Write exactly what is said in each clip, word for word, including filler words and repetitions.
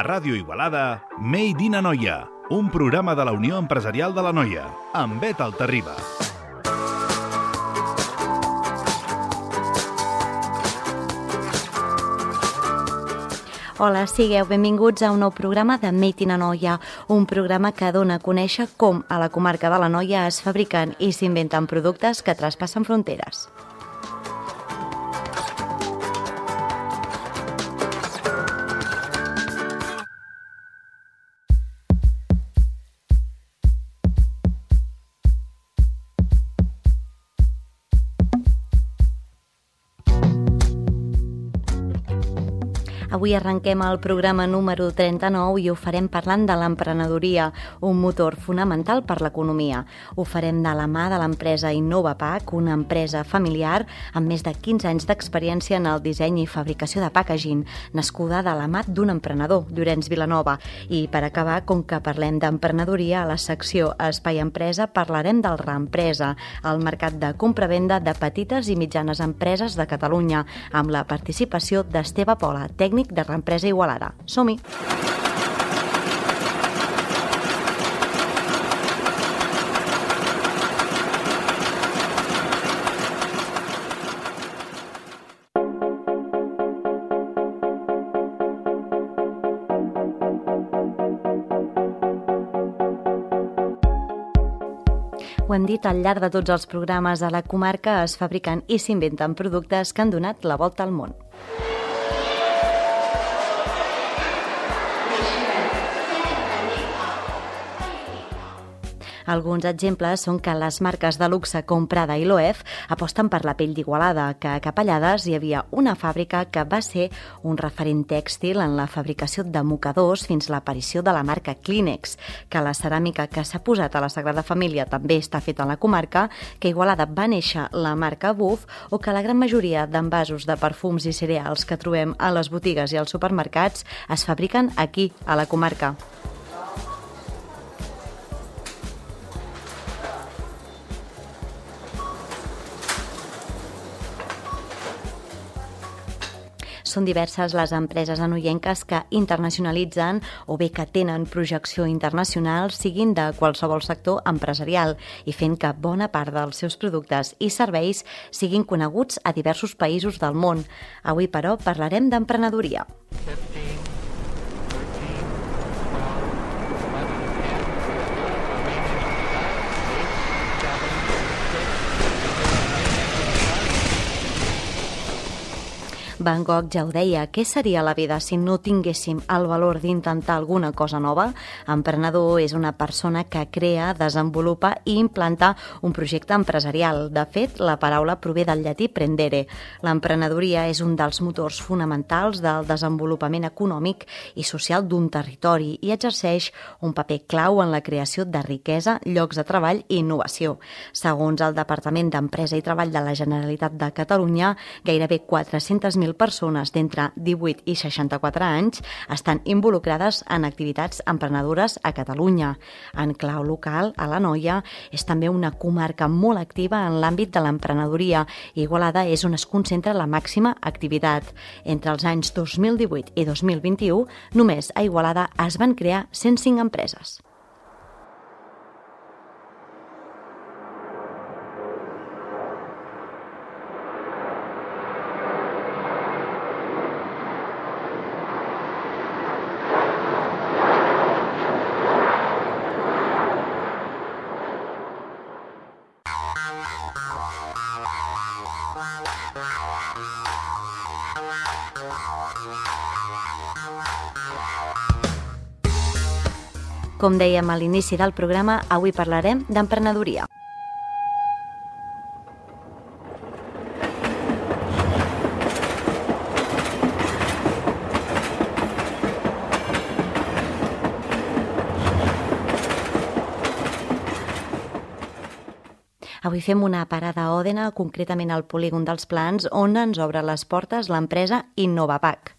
Ràdio Igualada, Made in Anoia, un programa de la Unió Empresarial de l'Anoia, amb Bet Altarriba. Hola, sigueu benvinguts a un nou programa de Made in Anoia, un programa que dona a conèixer com a la comarca de l'Anoia es fabriquen i s'inventen productes que traspassen fronteres. Avui arrenquem el programa número trenta-nou i ho farem parlant de l'emprenedoria, un motor fonamental per l'economia. Ho farem de la mà de l'empresa InnovaPack, una empresa familiar amb més de quinze anys d'experiència en el disseny i fabricació de packaging, nascuda de la mà d'un emprenedor, Llorenç Vilanova. I per acabar, com que parlem d'emprenedoria, a la secció Espai Empresa parlarem del Reempresa, el mercat de compra-venda de petites i mitjanes empreses de Catalunya, amb la participació d'Esteve Pola, tècnic de Reempresa Igualada. Som-hi! Ho hem dit al llarg de tots els programes, a la comarca es fabriquen i s'inventen productes que han donat la volta al món. Alguns exemples són que les marques de luxe com Prada i Loewe aposten per la pell d'Igualada, que a Capellades hi havia una fàbrica que va ser un referent tèxtil en la fabricació de mocadors fins l'aparició de la marca Kleenex, que la ceràmica que s'ha posat a la Sagrada Família també està feta a la comarca, que a Igualada va néixer la marca Buf o que la gran majoria d'envasos de perfums i cereals que trobem a les botigues i als supermercats es fabriquen aquí, a la comarca. Són diverses les empreses anoienques que internacionalitzen o bé que tenen projecció internacional, siguin de qualsevol sector empresarial, i fent que bona part dels seus productes i serveis siguin coneguts a diversos països del món. Avui, però, parlarem d'emprenedoria. Van Gogh ja ho deia, què seria la vida si no tinguéssim el valor d'intentar alguna cosa nova? Emprenedor és una persona que crea, desenvolupa i implanta un projecte empresarial. De fet, la paraula prové del llatí prendere. L'emprenedoria és un dels motors fonamentals del desenvolupament econòmic i social d'un territori i exerceix un paper clau en la creació de riquesa, llocs de treball i innovació. Segons el Departament d'Empresa i Treball de la Generalitat de Catalunya, gairebé quatre-centes mil persones d'entre divuit i seixanta-quatre anys estan involucrades en activitats emprenedores a Catalunya. En clau local, a l'Anoia, és també una comarca molt activa en l'àmbit de l'emprenedoria i Igualada és on es concentra la màxima activitat. Entre els anys dos mil divuit i dos mil vint-i-u, només a Igualada es van crear cent cinc empreses. Com dèiem a l'inici del programa, avui parlarem d'emprenedoria. Avui fem una parada a Òdena, concretament al polígon dels Plans, on ens obre les portes l'empresa InnovaPack.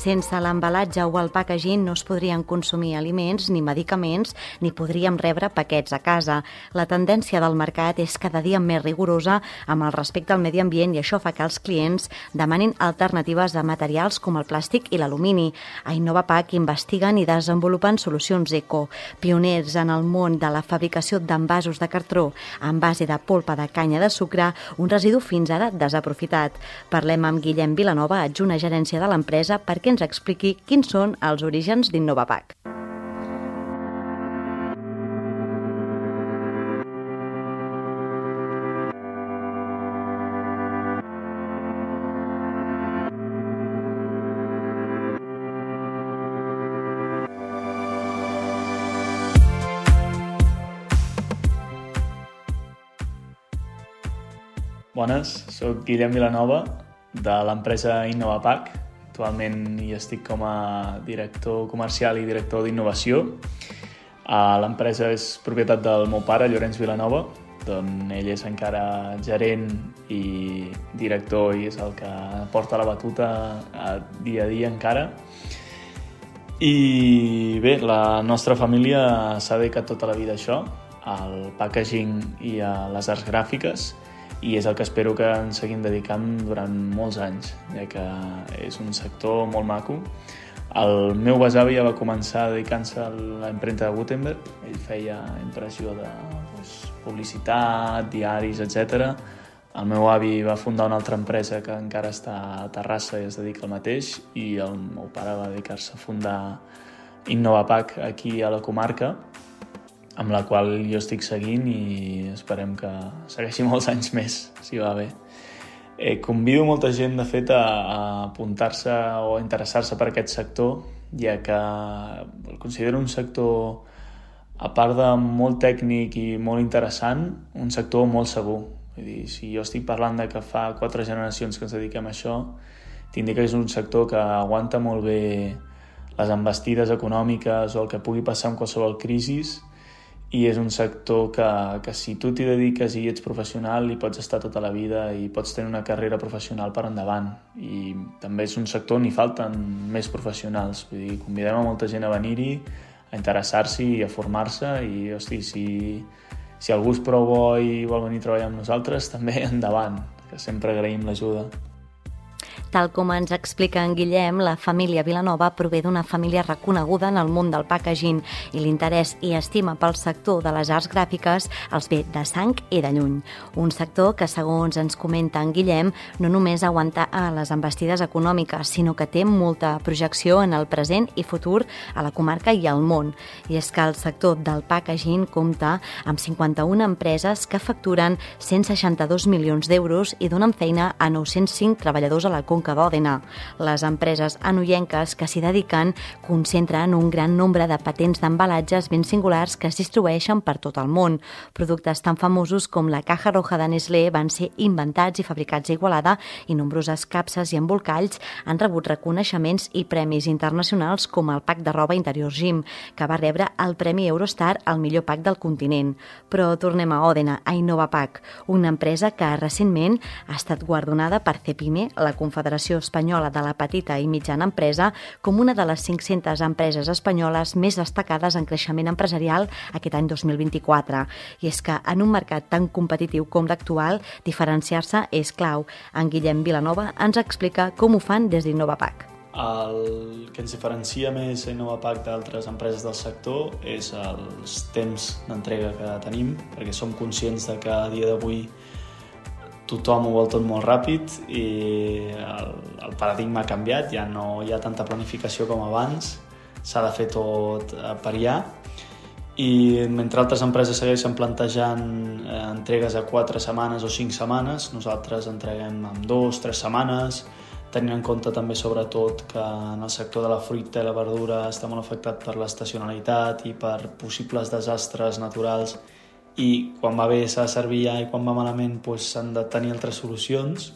sense l'embalatge o el packaging no es podrien consumir aliments ni medicaments ni podríem rebre paquets a casa. La tendència del mercat és cada dia més rigorosa amb el respecte al medi ambient i això fa que els clients demanin alternatives de materials com el plàstic i l'alumini. A Innovapack investiguen i desenvolupen solucions eco, pioners en el món de la fabricació d'envasos de cartró en base de polpa de canya de sucre, un residu fins ara desaprofitat. Parlem amb Guillem Vilanova, adjunt a gerència de l'empresa, perquè ens expliqui quins són els orígens d'Innovapack. Bones, soc Guillem Vilanova, de l'empresa Innovapack. Actualment hi estic com a director comercial i director d'innovació. L'empresa és propietat del meu pare, Llorenç Vilanova, d'on ell és encara gerent i director i és el que porta la batuta dia a dia encara. I bé, la nostra família s'ha dedicat tota la vida a això, al packaging i a les arts gràfiques, i és el que espero que ens seguim dedicant durant molts anys, ja que és un sector molt maco. El meu besavi ja va començar dedicant-se a la impremta de Gutenberg. Ell feia impressió de doncs, publicitat, diaris, etcètera. El meu avi va fundar una altra empresa que encara està a Terrassa i es dedica al mateix, i el meu pare va dedicar-se a fundar Innovapack aquí a la comarca, amb la qual jo estic seguint i esperem que segueixi molts anys més, si va bé. Eh, convido molta gent, de fet, a, a apuntar-se o a interessar-se per aquest sector, ja que el considero un sector, a part de molt tècnic i molt interessant, un sector molt segur. Vull dir, si jo estic parlant de que fa quatre generacions que ens dediquem a això, t'indica que és un sector que aguanta molt bé les envestides econòmiques o el que pugui passar amb qualsevol crisi, i és un sector que, que si tu t'hi dediques i ets professional hi pots estar tota la vida i pots tenir una carrera professional per endavant. I també és un sector on hi falten més professionals. Vull dir, convidem a molta gent a venir-hi, a interessar-s'hi i a formar-se, i hosti, si, si algú és prou bo i vol venir a treballar amb nosaltres, també endavant, que sempre agraïm l'ajuda. Tal com ens explica en Guillem, la família Vilanova prové d'una família reconeguda en el món del packaging i l'interès i estima pel sector de les arts gràfiques els ve de sang i de lluny. Un sector que, segons ens comenta en Guillem, no només aguanta a les envestides econòmiques, sinó que té molta projecció en el present i futur a la comarca i al món. I és que el sector del packaging compta amb cinquanta-una empreses que facturen cent seixanta-dos milions d'euros i donen feina a nou-cents cinc treballadors a la Conca d'Òdena. Les empreses anoienques que s'hi dediquen concentren un gran nombre de patents d'embalatges ben singulars que es distribueixen per tot el món. Productes tan famosos com la Caja Roja de Nestlé van ser inventats i fabricats a Igualada, i nombroses capses i embolcalls han rebut reconeixements i premis internacionals com el pack de roba interior Jim, que va rebre el Premi Eurostar al millor pack del continent. Però tornem a Òdena, a Innovapack, una empresa que recentment ha estat guardonada per Cepime, la Confederació Espanyola de la Petita i Mitjana Empresa, com una de les cinc-centes empreses espanyoles més destacades en creixement empresarial aquest any dos mil vint-i-quatre. I és que en un mercat tan competitiu com l'actual, diferenciar-se és clau. En Guillem Vilanova ens explica com ho fan des d'Innovapack. El que ens diferencia més a Innovapack d'altres empreses del sector és els temps d'entrega que tenim, perquè som conscients de que a dia d'avui tothom ho vol tot molt ràpid i el, el paradigma ha canviat, ja no hi ha tanta planificació com abans, s'ha de fer tot per allà. I mentre altres empreses segueixen plantejant eh, entregues a quatre setmanes o cinc setmanes, nosaltres entreguem en dos, tres setmanes, tenint en compte també sobretot que en el sector de la fruita i la verdura està molt afectat per l'estacionalitat i per possibles desastres naturals, i quan va bé s'ha de servir ja i quan va malament doncs, s'han de tenir altres solucions.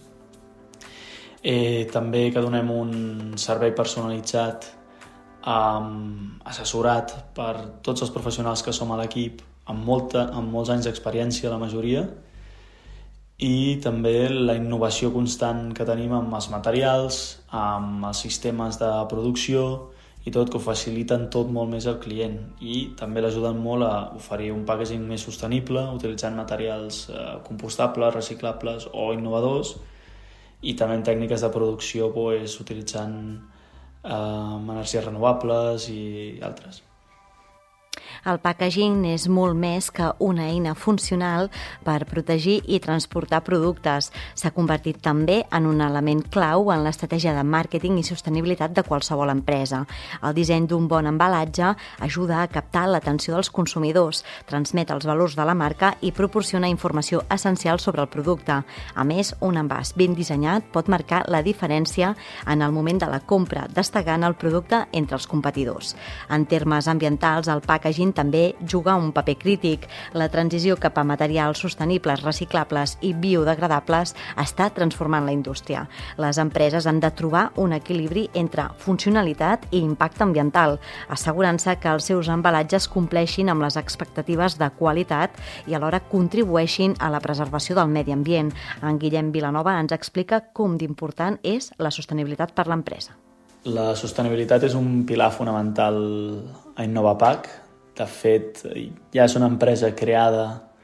Eh, també que donem un servei personalitzat, eh, assessorat per tots els professionals que som a l'equip, amb, molta, amb molts anys d'experiència la majoria, i també la innovació constant que tenim amb els materials, amb els sistemes de producció i tot, que ho faciliten tot molt més al client, i també l'ajuden molt a oferir un packaging més sostenible utilitzant materials eh, compostables, reciclables o innovadors, i també en tècniques de producció pues, utilitzant eh, energies renovables i altres. El packaging és molt més que una eina funcional per protegir i transportar productes. S'ha convertit també en un element clau en l'estratègia de màrqueting i sostenibilitat de qualsevol empresa. El disseny d'un bon embalatge ajuda a captar l'atenció dels consumidors, transmet els valors de la marca i proporciona informació essencial sobre el producte. A més, un envàs ben dissenyat pot marcar la diferència en el moment de la compra, destacant el producte entre els competidors. En termes ambientals, el packaging també juga un paper crític. La transició cap a materials sostenibles, reciclables i biodegradables està transformant la indústria. Les empreses han de trobar un equilibri entre funcionalitat i impacte ambiental, assegurant-se que els seus embalatges compleixin amb les expectatives de qualitat i alhora contribueixin a la preservació del medi ambient. En Guillem Vilanova ens explica com d'important és la sostenibilitat per l'empresa. La sostenibilitat és un pilar fonamental a InnovaPack. De fet, ja és una empresa creada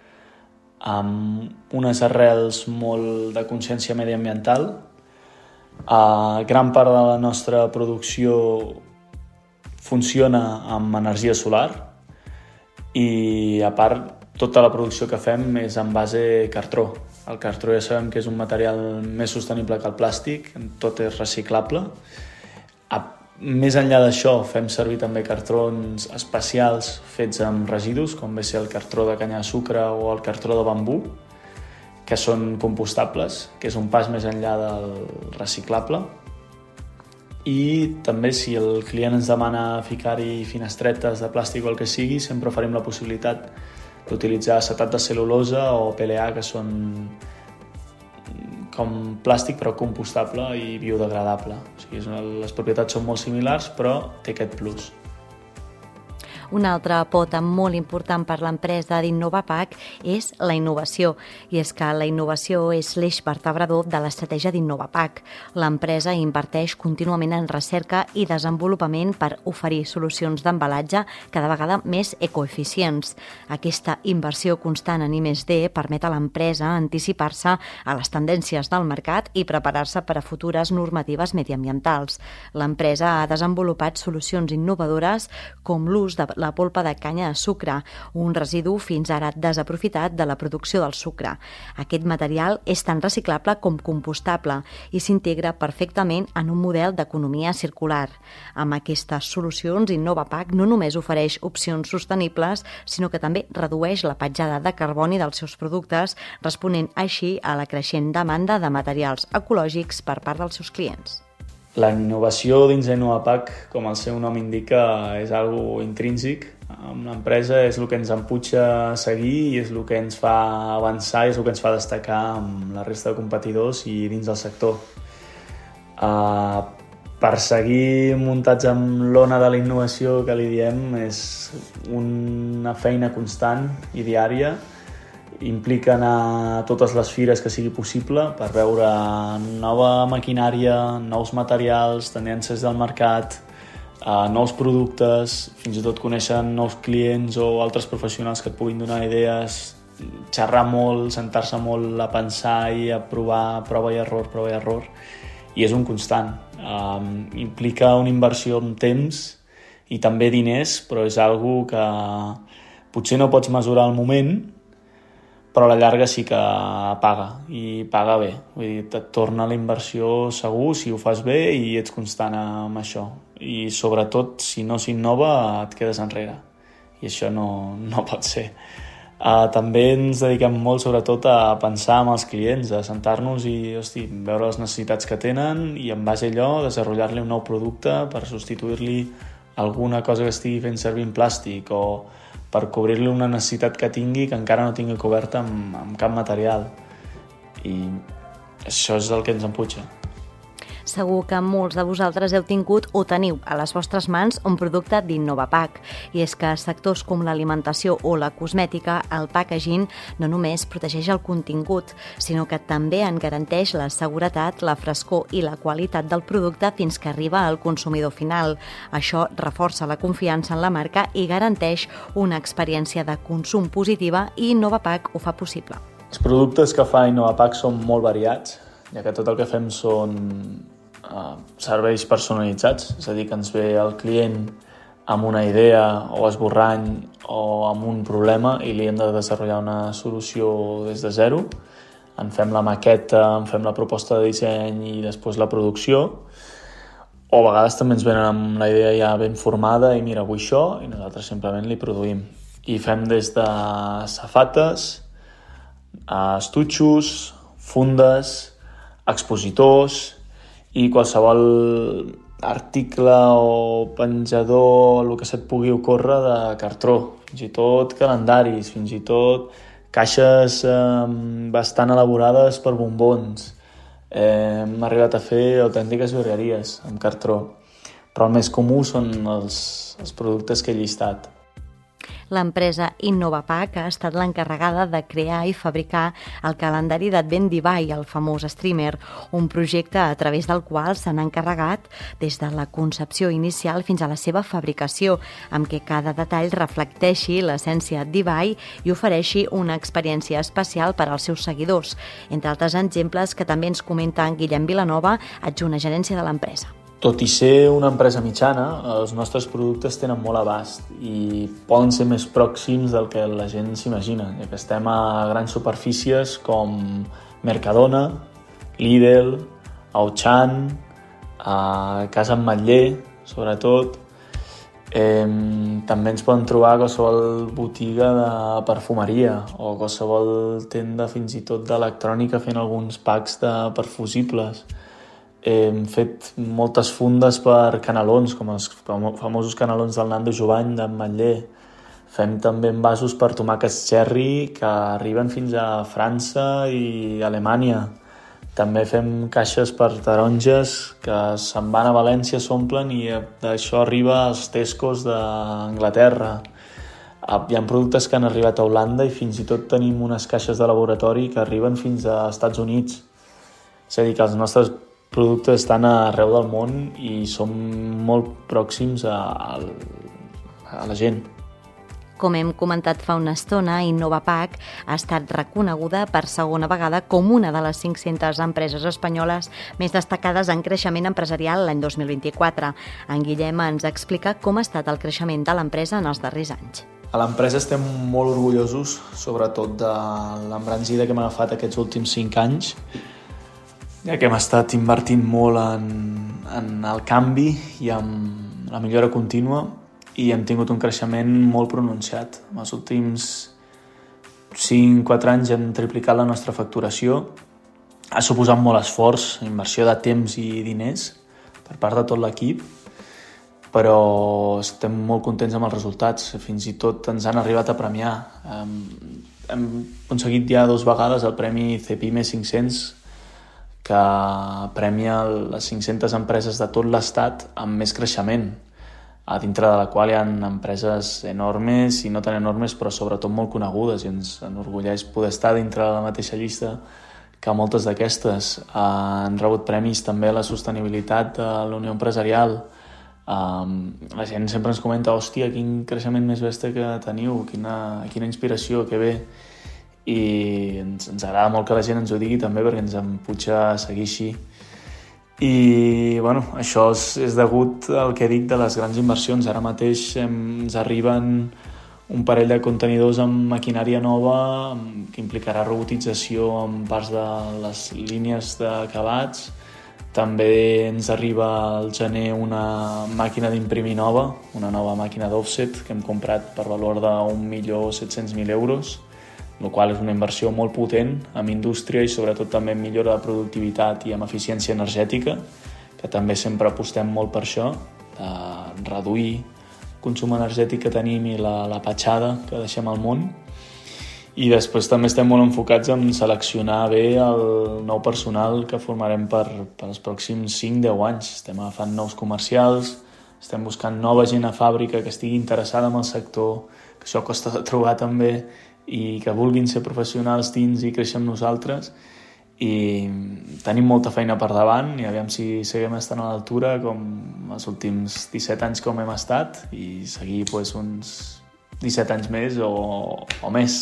amb unes arrels molt de consciència mediambiental. Uh, gran part de la nostra producció funciona amb energia solar i, a part, tota la producció que fem és en base cartró. El cartró ja sabem que és un material més sostenible que el plàstic, tot és reciclable. A Més enllà d'això, fem servir també cartrons especials fets amb residus, com ve ser el cartró de canya de sucre o el cartró de bambú, que són compostables, que és un pas més enllà del reciclable. I també, si el client ens demana ficar-hi finestretes de plàstic o el que sigui, sempre oferim la possibilitat d'utilitzar acetat de cel·lulosa o P L A, que són com plàstic però compostable i biodegradable. O sigui, les propietats són molt similars, però té aquest plus. Una altra pota molt important per l'empresa d'InnovaPack és la innovació, i és que la innovació és l'eix vertebrador de l'estratègia d'InnovaPack. L'empresa inverteix contínuament en recerca i desenvolupament per oferir solucions d'embalatge cada vegada més ecoeficients. Aquesta inversió constant en I més D permet a l'empresa anticipar-se a les tendències del mercat i preparar-se per a futures normatives mediambientals. L'empresa ha desenvolupat solucions innovadores com l'ús de la polpa de canya de sucre, un residu fins ara desaprofitat de la producció del sucre. Aquest material és tan reciclable com compostable i s'integra perfectament en un model d'economia circular. Amb aquestes solucions, InnovaPack no només ofereix opcions sostenibles, sinó que també redueix la petjada de carboni dels seus productes, responent així a la creixent demanda de materials ecològics per part dels seus clients. La innovació dins d'InnovaPack, com el seu nom indica, és algo intrínsec. Amb l'empresa és el que ens empuja a seguir i és el que ens fa avançar i és el que ens fa destacar amb la resta de competidors i dins del sector. Uh, per seguir muntats amb l'ona de la innovació que li diem és una feina constant i diària. Implica anar a totes les fires que sigui possible per veure nova maquinària, nous materials, tendències del mercat, eh, nous productes, fins i tot conèixer nous clients o altres professionals que et puguin donar idees, xerrar molt, sentar-se molt a pensar i a provar, prova i error, prova i error. I és un constant. Eh, implica una inversió en temps i també diners, però és algo que potser no pots mesurar al moment, però a la llarga sí que paga, i paga bé. Vull dir, et torna la inversió segur si ho fas bé i ets constant amb això. I sobretot, si no s'innova, et quedes enrere. I això no, no pot ser. Uh, també ens dediquem molt, sobretot, a pensar amb els clients, a sentar-nos i hosti, veure les necessitats que tenen i en base a allò desenvolupar-li un nou producte per substituir-li alguna cosa que estigui fent servir en plàstic o per cobrir-li una necessitat que tingui que encara no tingui coberta amb, amb cap material. I això és el que ens empuja. Segur que molts de vosaltres heu tingut o teniu a les vostres mans un producte d'Innovapack. I és que a sectors com l'alimentació o la cosmètica, el packaging no només protegeix el contingut, sinó que també en garanteix la seguretat, la frescor i la qualitat del producte fins que arriba al consumidor final. Això reforça la confiança en la marca i garanteix una experiència de consum positiva i Innovapack ho fa possible. Els productes que fa Innovapack són molt variats, ja que tot el que fem són uh, serveis personalitzats, és a dir, que ens ve el client amb una idea o esborrany o amb un problema i li hem de desenvolupar una solució des de zero. En fem la maqueta, en fem la proposta de disseny i després la producció. O a vegades també ens venen amb la idea ja ben formada i mira, vull això, i nosaltres simplement li produïm. I fem des de safates, estutxos, fundes, expositors i qualsevol article o penjador, el que se't pugui ocórrer de cartró, fins i tot calendaris, fins i tot caixes eh, bastant elaborades per bombons. Eh, hem arribat a fer autèntiques virgueries amb cartró, però el més comú són els, els productes que he llistat. L'empresa Innovapack ha estat l'encarregada de crear i fabricar el calendari d'Advent d'Ibai, el famós streamer, un projecte a través del qual s'han encarregat des de la concepció inicial fins a la seva fabricació, amb què cada detall reflecteixi l'essència d'Ibai i ofereixi una experiència especial per als seus seguidors. Entre altres exemples que també ens comenta en Guillem Vilanova, adjunt a gerència de l'empresa. Tot i ser una empresa mitjana, els nostres productes tenen molt abast i poden ser més pròxims del que la gent s'imagina, ja que estem a grans superfícies com Mercadona, Lidl, Auchan, a Casa Ametller, sobretot. Eh, també ens poden trobar a qualsevol botiga de perfumeria o qualsevol tenda fins i tot d'electrònica fent alguns packs de perfusibles. Hem fet moltes fundes per canelons, com els famosos canelons del Nando Jovany d'Ametller. Fem també envasos per tomàquets cherry que arriben fins a França i Alemanya. També fem caixes per taronges que se'n van a València, s'omplen i això arriba als Tescos d'Anglaterra. Hi ha productes que han arribat a Holanda i fins i tot tenim unes caixes de laboratori que arriben fins als Estats Units. És a dir, que els nostres productes estan arreu del món i som molt pròxims a, a la gent. Com hem comentat fa una estona, Innovapack ha estat reconeguda per segona vegada com una de les cinc-centes empreses espanyoles més destacades en creixement empresarial l'any dos mil vint-i-quatre. En Guillem ens explica com ha estat el creixement de l'empresa en els darrers anys. A l'empresa estem molt orgullosos, sobretot de l'embranzida que hem agafat aquests últims cinc anys, ja que hem estat invertint molt en, en el canvi i en la millora contínua i hem tingut un creixement molt pronunciat. En els últims cinc quatre anys hem triplicat la nostra facturació. Ha suposat molt esforç, inversió de temps i diners per part de tot l'equip, però estem molt contents amb els resultats. Fins i tot ens han arribat a premiar. Hem, hem aconseguit ja dues vegades el premi Cepime cinc-cents, que premia les cinc-centes empreses de tot l'estat amb més creixement, a dintre de la qual hi ha empreses enormes i no tan enormes, però sobretot molt conegudes, i ens enorgulleix poder estar dintre de la mateixa llista que moltes d'aquestes. Eh, han rebut premis també a la sostenibilitat de la Unió Empresarial. Eh, la gent sempre ens comenta, hòstia, quin creixement més bèstia que teniu, quina, quina inspiració, que bé. I ens, ens agrada molt que la gent ens ho digui també perquè ens empuja a seguir així. I bueno, això és, és degut al que he dit de les grans inversions. Ara mateix hem, ens arriben un parell de contenidors amb maquinària nova que implicarà robotització en parts de les línies d'acabats. També ens arriba al gener una màquina d'imprimir nova, una nova màquina d'offset que hem comprat per valor d'un milió set-cents mil euros, el qual és una inversió molt potent en indústria i sobretot també en millora de productivitat i amb eficiència energètica, que també sempre apostem molt per això, de reduir el consum energètic que tenim i la, la petjada que deixem al món. I després també estem molt enfocats en seleccionar bé el nou personal que formarem per, per els pròxims cinc a deu anys. Estem agafant nous comercials, estem buscant nova gent a fàbrica que estigui interessada en el sector, que això costa de trobar també, i que vulguin ser professionals dins i créixer amb nosaltres. I tenim molta feina per davant i aviam si seguim estant a l'altura com els últims disset anys com hem estat i seguir pues, uns disset anys més o, o més.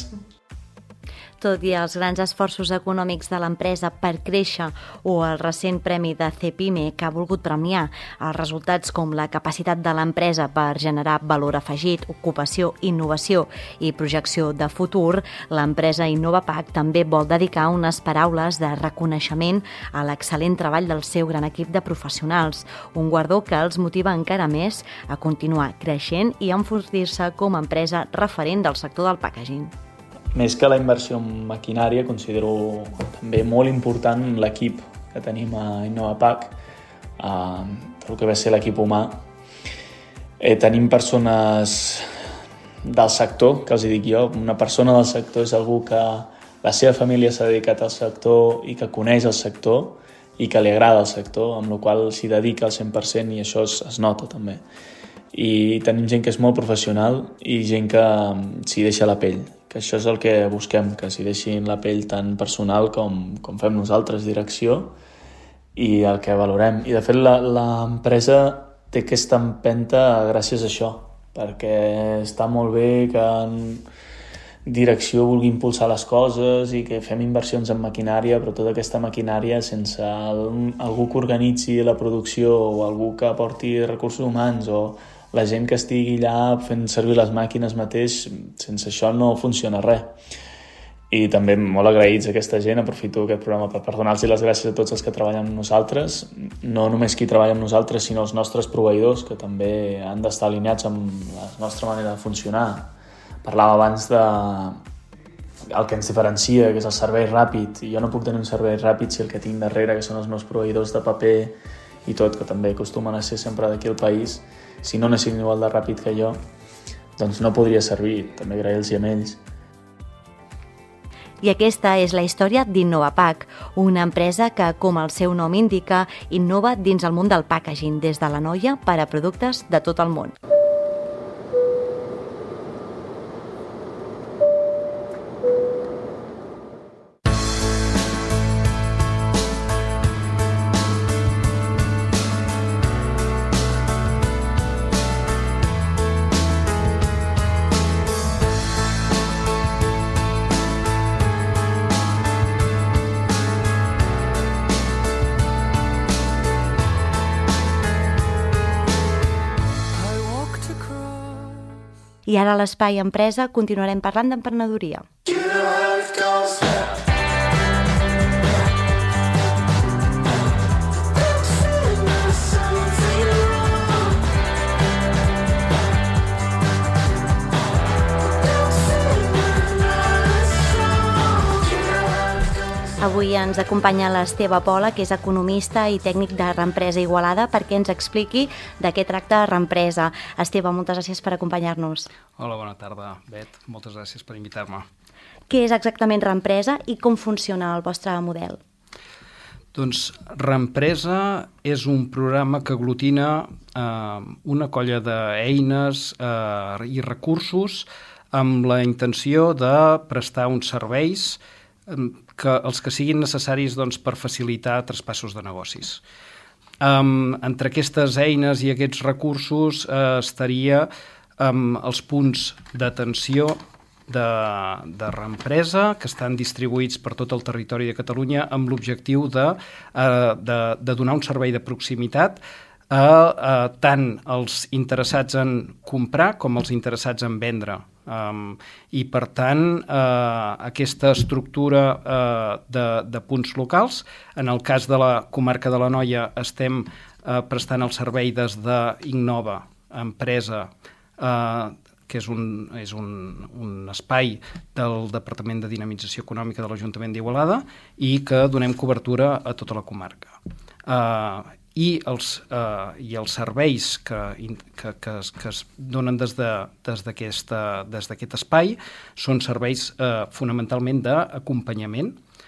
Tot i els grans esforços econòmics de l'empresa per créixer o el recent premi de Cepime que ha volgut premiar els resultats com la capacitat de l'empresa per generar valor afegit, ocupació, innovació i projecció de futur, l'empresa InnovaPack també vol dedicar unes paraules de reconeixement a l'excel·lent treball del seu gran equip de professionals, un guardó que els motiva encara més a continuar creixent i a enfortir-se com a empresa referent del sector del packaging. Més que la inversió en maquinària, considero també molt important l'equip que tenim a InnovaPack, eh, el que va ser l'equip humà. Eh, tenim persones del sector, que els hi dic jo. Una persona del sector és algú que la seva família s'ha dedicat al sector i que coneix el sector i que li agrada el sector, amb la qual s'hi dedica al cent per cent i això es, es nota també. I tenim gent que és molt professional i gent que s'hi deixa la pell, que això és el que busquem, que s'hi deixin la pell tan personal com, com fem nosaltres, direcció, i el que valorem. I de fet l'empresa té aquesta empenta gràcies a això, perquè està molt bé que en direcció vulgui impulsar les coses i que fem inversions en maquinària, però tota aquesta maquinària sense algú que organitzi la producció o algú que aporti recursos humans o la gent que estigui allà fent servir les màquines mateix, sense això no funciona res. I també molt agraïts a aquesta gent, aprofito aquest programa per, per donar-los les gràcies a tots els que treballen amb nosaltres, no només qui treballa amb nosaltres, sinó els nostres proveïdors, que també han d'estar alineats amb la nostra manera de funcionar. Parlava abans de el que ens diferencia, que és el servei ràpid, i jo no puc tenir un servei ràpid si el que tinc darrere, que són els meus proveïdors de paper i tot, que també acostumen a ser sempre d'aquí al país, si no anessin igual de ràpid que jo, doncs no podria servir, també agrair-los a ells. I aquesta és la història d'InnovaPack, una empresa que, com el seu nom indica, innova dins el món del packaging, des de l'Anoia per a productes de tot el món. I ara a l'Espai Empresa continuarem parlant d'emprenedoria. Avui ens acompanya l'Esteve Pola, que és economista i tècnic de Reempresa Igualada, perquè ens expliqui de què tracta Reempresa. Esteve, moltes gràcies per acompanyar-nos. Hola, bona tarda, Bet. Moltes gràcies per invitar-me. Què és exactament Reempresa i com funciona el vostre model? Doncs Reempresa és un programa que aglutina eh, una colla d'eines eh, i recursos amb la intenció de prestar uns serveis que els que siguin necessaris doncs, per facilitar traspassos de negocis. Um, entre aquestes eines i aquests recursos eh, estaria um, els punts d'atenció de, de Reempresa, que estan distribuïts per tot el territori de Catalunya amb l'objectiu de, eh, de, de donar un servei de proximitat a, a tant els interessats en comprar com els interessats en vendre. Um, I, per tant, uh, aquesta estructura uh, de, de punts locals, en el cas de la comarca de l'Anoia estem uh, prestant el servei des d'Innova, empresa, uh, que és, un, és un, un espai del Departament de Dinamització Econòmica de l'Ajuntament d'Igualada i que donem cobertura a tota la comarca. Uh, i els, eh, i els serveis que, que, que, es, que es donen des d'aquest de, des d'aquest espai són serveis eh, fonamentalment d'acompanyament,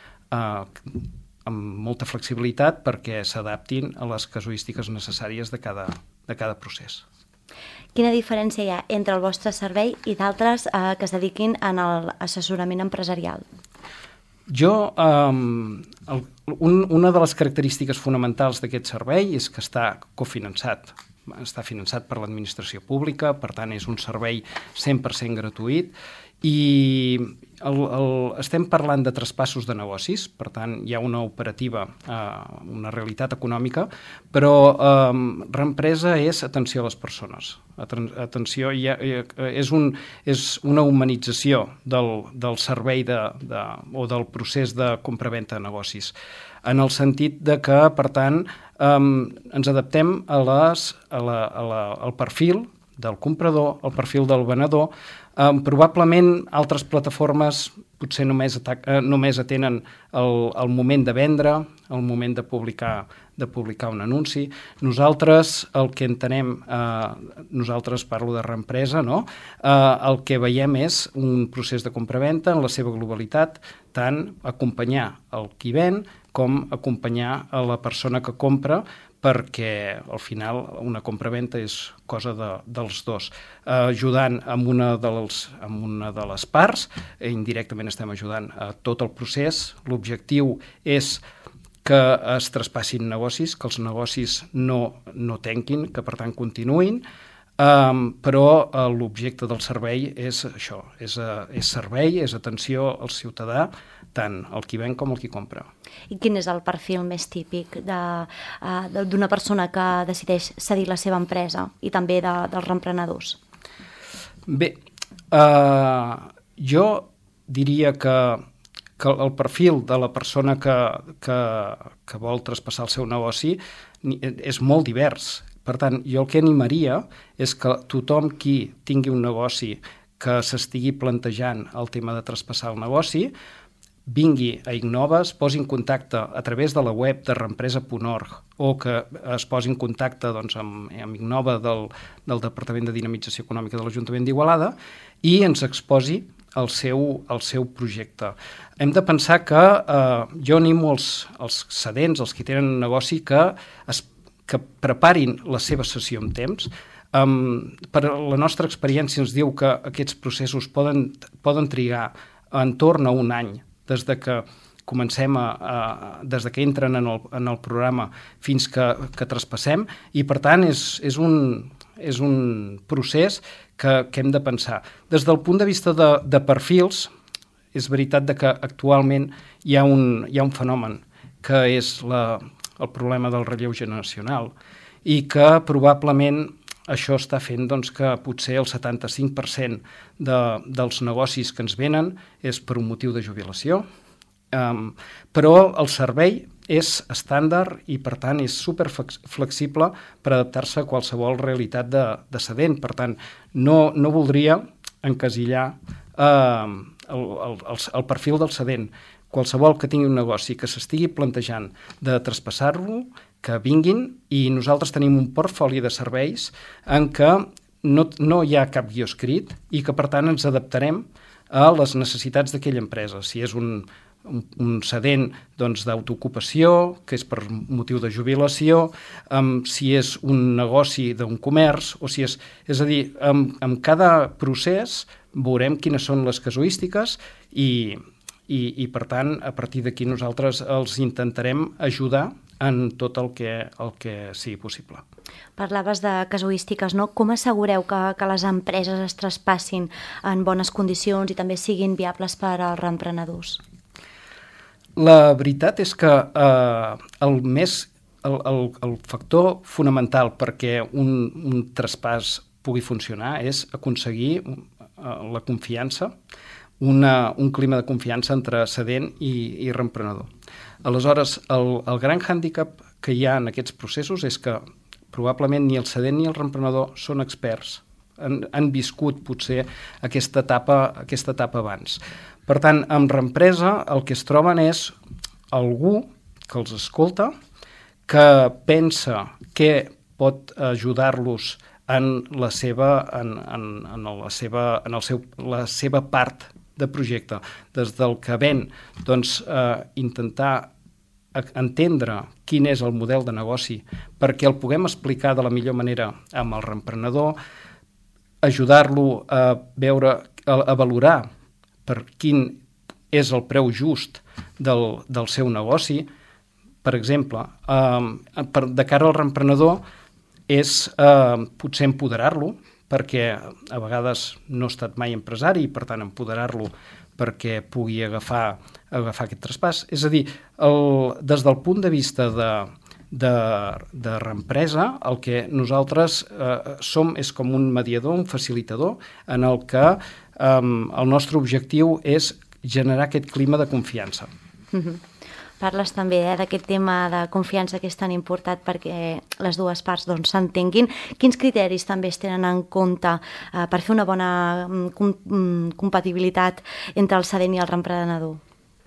eh, amb molta flexibilitat perquè s'adaptin a les casuístiques necessàries de cada, de cada procés. Quina diferència hi ha entre el vostre servei i d'altres eh, que es dediquin en l'assessorament empresarial? Jo, um, el, un, una de les característiques fonamentals d'aquest servei és que està cofinançat, està finançat per l'administració pública, per tant és un servei cent per cent gratuït i el, el, estem parlant de traspassos de negocis, per tant hi ha una operativa, eh, una realitat econòmica, però eh, Reempresa és atenció a les persones. Atenció, hi ha, és, un, és una humanització del, del servei de, de, o del procés de compra-venta de negocis, en el sentit de que, per tant, eh, ens adaptem a les, a la, a la, al perfil del comprador, al perfil del venedor. Eh, probablement altres plataformes potser només, atac, eh, només atenen el, el moment de vendre, el moment de publicar, de publicar un anunci. Nosaltres el que entenem, eh, nosaltres parlo de Reempresa, no? eh, el que veiem és un procés de compra-venta en la seva globalitat, tant acompanyar el qui ven com acompanyar a la persona que compra, perquè al final una compra-venta és cosa de, dels dos. Eh, ajudant amb una, dels, amb una de les parts, eh, indirectament estem ajudant a tot el procés. L'objectiu és que es traspassin negocis, que els negocis no, no tanquin, que per tant continuïn, um, però uh, l'objecte del servei és això, és, uh, és servei, és atenció al ciutadà, tant el qui ven com el qui compra. I quin és el perfil més típic d'una persona que decideix cedir la seva empresa i també de, dels reemprenedors? Bé, uh, jo diria que, que el perfil de la persona que, que, que vol traspassar el seu negoci és molt divers. Per tant, jo el que animaria és que tothom qui tingui un negoci que s'estigui plantejant el tema de traspassar el negoci vingui a Innova, es posi en contacte a través de la web de reempresa punt org o que es posi en contacte doncs, amb, amb Innova del, del Departament de Dinamització Econòmica de l'Ajuntament d'Igualada i ens exposi el seu, el seu projecte. Hem de pensar que eh, jo animo els, els cedents, els que tenen un negoci, que, es, que preparin la seva sessió amb temps. Um, per la nostra experiència ens diu que aquests processos poden, poden trigar entorn a un any des de que comencem a, a des de que entren en el, en el programa fins que, que traspassem i per tant és, és, un, és un procés que, que hem de pensar. Des del punt de vista de, de perfils, és veritat de que actualment hi ha un, hi ha un fenomen que és la, el problema del relleu generacional i que probablement això està fent doncs, que potser el setanta-cinc per cent de, dels negocis que ens venen és per un motiu de jubilació, um, però el servei és estàndard i, per tant, és superflexible per adaptar-se a qualsevol realitat de, de cedent. Per tant, no, no voldria encasillar uh, el, el, el, el perfil del cedent. Qualsevol que tingui un negoci que s'estigui plantejant de traspassar-lo, que vinguin i nosaltres tenim un portfoli de serveis en què no, no hi ha cap guió escrit i que per tant ens adaptarem a les necessitats d'aquella empresa. Si és un, un, un cedent doncs, d'autoocupació, que és per motiu de jubilació, um, si és un negoci d'un comerç, o si és, és a dir, amb, amb cada procés veurem quines són les casuístiques i, i, i per tant a partir d'aquí nosaltres els intentarem ajudar en tot el que, el que sigui possible. Parlaves de casuístiques, no? Com assegureu que, que les empreses es traspassin en bones condicions i també siguin viables per als reemprenedors? La veritat és que eh, el, més, el, el, el factor fonamental perquè un, un traspàs pugui funcionar és aconseguir eh, la confiança, una, un clima de confiança entre cedent i, i reemprenedor. Aleshores, el, el gran hàndicap que hi ha en aquests processos és que probablement ni el cedent ni el reemprenedor són experts. Han, han viscut potser aquesta etapa, aquesta etapa abans. Per tant, amb Reempresa el que es troben és algú que els escolta, que pensa què pot ajudar-los en la seva, en, en, en la seva, en el seu, la seva part de projecte. Des del que ven, doncs, eh, intentar entendre quin és el model de negoci perquè el puguem explicar de la millor manera amb el reemprenedor, ajudar-lo a veure, a, a valorar per quin és el preu just del, del seu negoci. Per exemple, eh, per, de cara al reemprenedor és eh, potser empoderar-lo, perquè a vegades no ha estat mai empresari i, per tant, empoderar-lo perquè pugui agafar, agafar aquest traspàs. És a dir, el, des del punt de vista de, de, de reempresa, el que nosaltres eh, som és com un mediador, un facilitador, en el que eh, el nostre objectiu és generar aquest clima de confiança. Mm-hmm. Parles també eh, d'aquest tema de confiança que és tan important perquè les dues parts doncs, s'entenguin. Quins criteris també es tenen en compte eh, per fer una bona com, compatibilitat entre el cedent i el reemprenedor?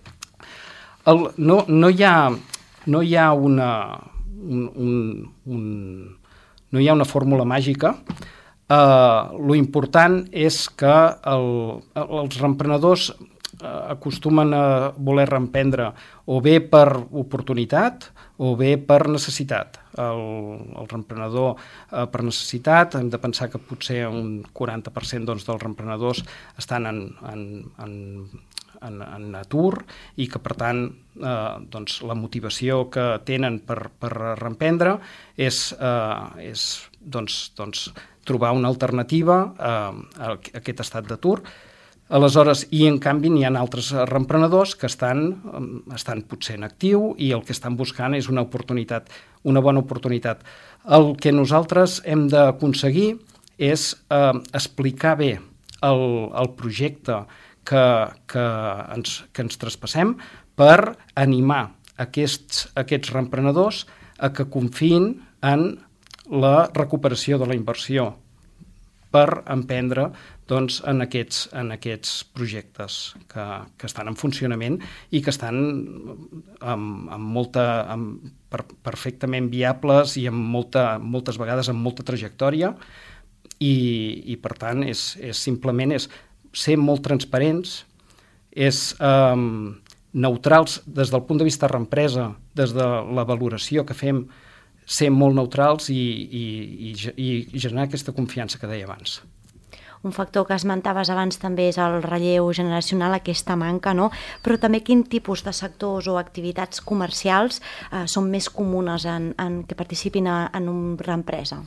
El, no, no, hi ha, no hi ha una un, un, un, no hi ha una fórmula màgica. Uh, lo important és que el, els reemprenedors acostumen a voler reemprendre o bé per oportunitat o bé per necessitat. El, el reemprenedor eh, per necessitat, hem de pensar que potser un quaranta per cent doncs, dels reemprenedors estan en, en, en, en, en atur i que per tant eh, doncs, la motivació que tenen per, per reemprendre és, eh, és doncs, doncs, trobar una alternativa eh, a aquest estat d'atur. Aleshores, i en canvi n'hi ha altres reemprenedors que estan, estan potser en actiu i el que estan buscant és una oportunitat, una bona oportunitat. El que nosaltres hem d'aconseguir és eh, explicar bé el, el projecte que, que, ens, que ens traspassem per animar aquests, aquests reemprenedors a que confiïn en la recuperació de la inversió per emprendre doncs, en, aquests, en aquests projectes que, que estan en funcionament i que estan amb, amb molta, amb, per, perfectament viables i amb molta, moltes vegades amb molta trajectòria i, i per tant és, és simplement és ser molt transparents, és eh, neutrals des del punt de vista reempresa, des de la valoració que fem, ser molt neutrals i, i, i, i generar aquesta confiança que deia abans. Un factor que esmentaves abans també és el relleu generacional, aquesta manca, no? Però també quin tipus de sectors o activitats comercials eh, són més comunes en, en que participin a, en una reempresa?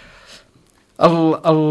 El, el,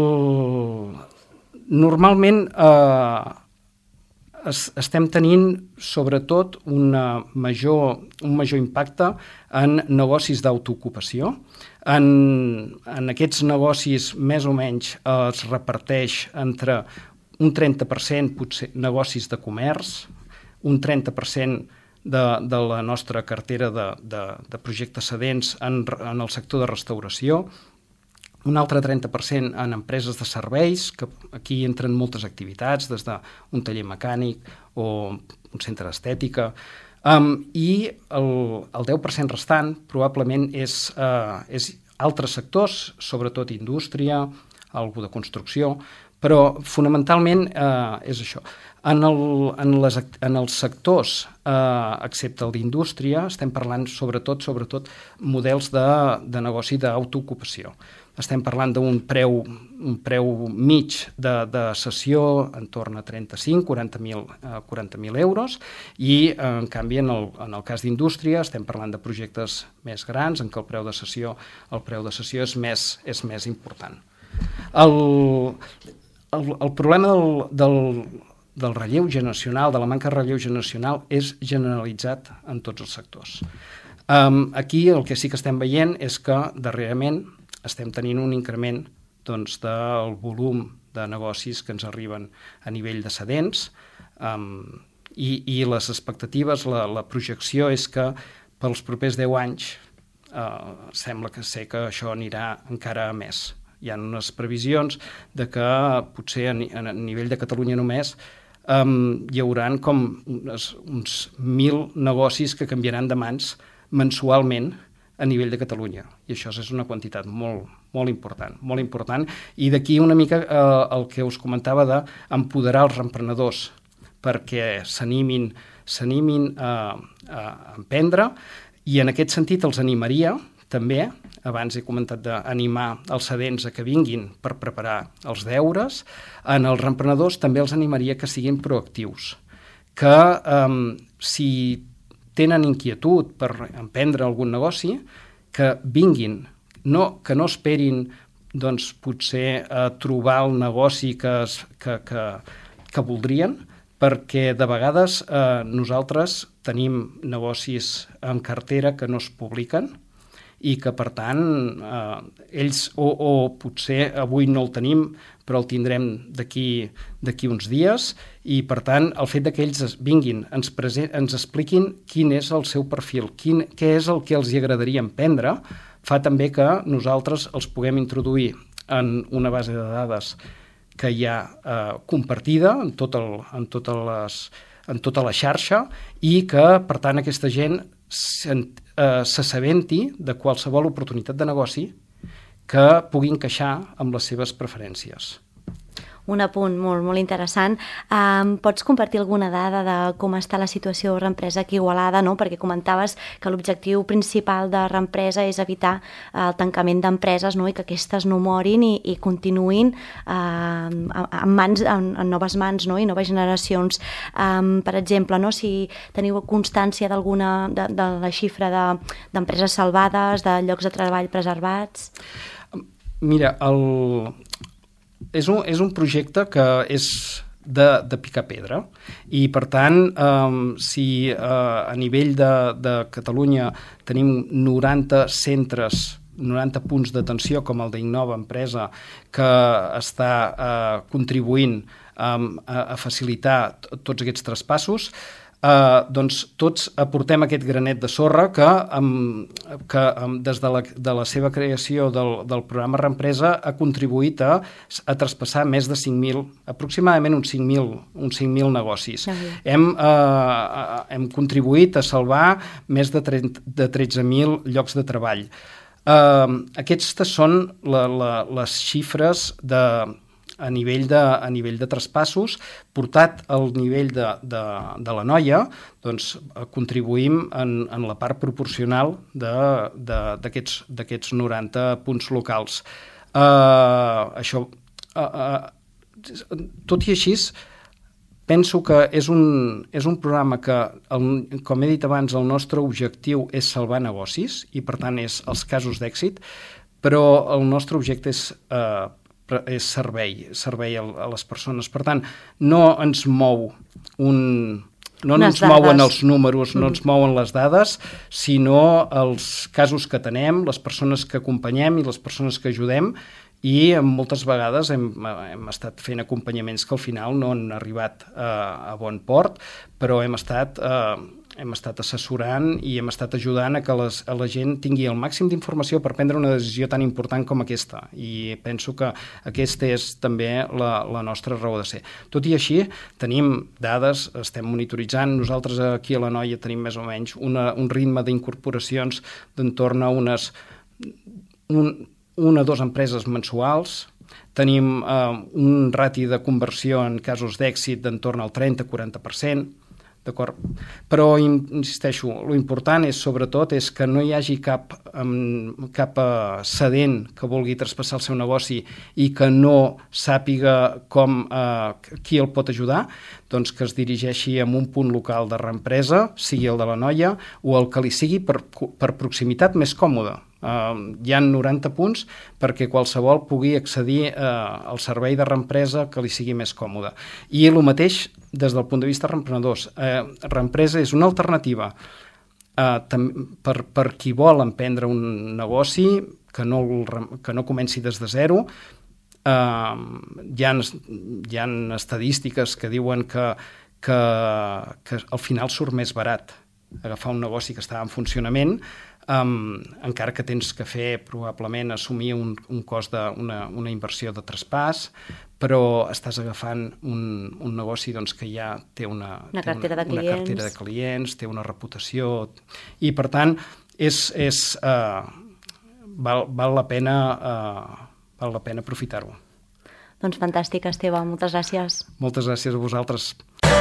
normalment eh, es, estem tenint sobretot una major, un major impacte en negocis d'autoocupació. En, en aquests negocis més o menys es reparteix entre un trenta per cent potser negocis de comerç, un trenta per cent de, de la nostra cartera de, de, de projectes cedents en, en el sector de restauració, un altre trenta per cent en empreses de serveis, que aquí entren moltes activitats, des d'un taller mecànic o un centre d'estètica, Um, i el, el deu per cent restant probablement és, uh, és altres sectors, sobretot indústria, algú de construcció, però fonamentalment uh, és això. En, el, en, les, en els sectors, uh, excepte el d'indústria, estem parlant sobretot sobretot models de, de negoci d'autoocupació. Estem parlant d'un preu, un preu mig de, de sessió en torn a trenta-cinc a quaranta mil euros i, en canvi, en el, en el cas d'indústria estem parlant de projectes més grans en què el preu de sessió, el preu de sessió és més, és més important. El, el, el problema del, del, del relleu generacional, de la manca de relleu generacional, és generalitzat en tots els sectors. Um, aquí el que sí que estem veient és que darrerament estem tenint un increment doncs, del volum de negocis que ens arriben a nivell de cedents um, i, i les expectatives, la, la projecció és que pels propers deu anys uh, sembla que sé que això anirà encara més. Hi ha unes previsions de que potser a, a nivell de Catalunya només um, hi haurà com uns, uns mil negocis que canviaran de mans mensualment a nivell de Catalunya. I això és una quantitat molt, molt important, molt important. I d'aquí una mica eh, el que us comentava d'empoderar els emprenedors perquè s'animin, s'animin a, a emprendre, i en aquest sentit els animaria també, abans he comentat d'animar els cedents a que vinguin per preparar els deures, en els emprenedors també els animaria que siguin proactius, que eh, si tenen inquietud per emprendre algun negoci, que vinguin, no, que no esperin doncs, potser a trobar el negoci que, es, que, que, que voldrien, perquè de vegades eh, nosaltres tenim negocis en cartera que no es publiquen i que, per tant, eh, ells, o, o potser avui no el tenim, però el tindrem d'aquí d'aquí uns dies, i, per tant, el fet que ells vinguin, ens, present, ens expliquin quin és el seu perfil, quin, què és el que els agradaria emprendre, fa també que nosaltres els puguem introduir en una base de dades que hi ha eh, compartida en, tot el, en, totes les, en tota la xarxa, i que, per tant, aquesta gent s'assabenti de qualsevol oportunitat de negoci que pugui encaixar amb les seves preferències. Un apunt molt, molt interessant. Um, pots compartir alguna dada de com està la situació de Reempresa aquí a Igualada, no? Perquè comentaves que l'objectiu principal de Reempresa és evitar uh, el tancament d'empreses, no? I que aquestes no morin i, i continuïn uh, en, mans, en, en noves mans, no? I noves generacions. Um, per exemple, no? Si teniu constància d'alguna de, de la xifra de, d'empreses salvades, de llocs de treball preservats? Mira, el... És un, és un projecte que és de, de picar pedra, i per tant, eh, si eh, a nivell de, de Catalunya tenim noranta centres, noranta punts d'atenció com el d'Innova Empresa, que està eh, contribuint eh, a, a facilitar tots aquests traspassos, Uh, doncs tots aportem aquest granet de sorra que, um, que um, des de la, de la seva creació del, del programa Reempresa ha contribuït a, a traspassar més de cinc mil, aproximadament uns cinc mil, uns cinc mil negocis. Uh-huh. Hem, uh, hem contribuït a salvar més de, de tretze mil llocs de treball. Uh, aquestes són la, la, les xifres de... A nivell, de, a nivell de traspassos, portat al nivell de, de, de la noia, doncs contribuïm en, en la part proporcional d'aquests noranta punts locals. Uh, això, uh, uh, tot i així, penso que és un, és un programa que, el, com he dit abans, el nostre objectiu és salvar negocis, i per tant és els casos d'èxit, però el nostre objecte és... Uh, és servei, servei a les persones. Per tant, no ens mou un... No ens mouen els números, no ens mouen les dades, sinó els casos que tenem, les persones que acompanyem i les persones que ajudem, i moltes vegades hem, hem estat fent acompanyaments que al final no han arribat a, a bon port, però hem estat... Eh, hem estat assessorant i hem estat ajudant a que les, a la gent tingui el màxim d'informació per prendre una decisió tan important com aquesta, i penso que aquesta és també la, la nostra raó de ser. Tot i així, tenim dades, estem monitoritzant, nosaltres aquí a la Noia tenim més o menys una, un ritme d'incorporacions d'entorn a unes un, una o dues empreses mensuals. Tenim eh, un rati de conversió en casos d'èxit d'entorn al trenta a quaranta per cent, d'acord? Però, insisteixo, l'important és, sobretot, és que no hi hagi cap, um, cap uh, cedent que vulgui traspassar el seu negoci i que no sàpiga com, uh, qui el pot ajudar, doncs que es dirigeixi a un punt local de Reempresa, sigui el de la Noia, o el que li sigui per, per proximitat més còmode. Uh, hi ha noranta punts perquè qualsevol pugui accedir uh, al servei de Reempresa que li sigui més còmode. I el mateix des del punt de vista reemprenedors. Uh, Reempresa és una alternativa uh, tam, per, per qui vol emprendre un negoci que no, que no comenci des de zero. Uh, hi ha, hi ha estadístiques que diuen que, que, que al final surt més barat agafar un negoci que està en funcionament, Um, encara que tens que fer probablement assumir un, un cost de, una, una inversió de traspàs, però estàs agafant un, un negoci doncs, que ja té, una, una, té cartera una, de clients. una cartera de clients, té una reputació, i per tant és, és, uh, val, val la pena, uh, val la pena aprofitar-ho. Doncs fantàstic, Esteve, moltes gràcies. Moltes gràcies a vosaltres.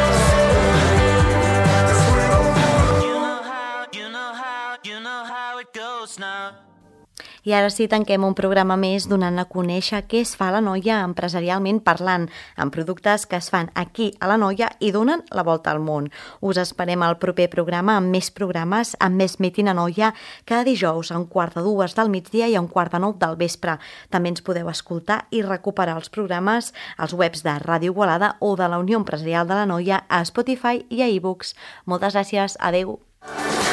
I ara sí, tanquem un programa més donant a conèixer què es fa a l'Anoia empresarialment parlant, amb productes que es fan aquí a l'Anoia i donen la volta al món. Us esperem al proper programa amb més programes, amb més Meeting Anoia, cada dijous a un quart de dues del migdia i a un quart de nou del vespre. També ens podeu escoltar i recuperar els programes als webs de Ràdio Igualada o de la Unió Empresarial de l'Anoia a Spotify i a iVoox. Moltes gràcies, adeu!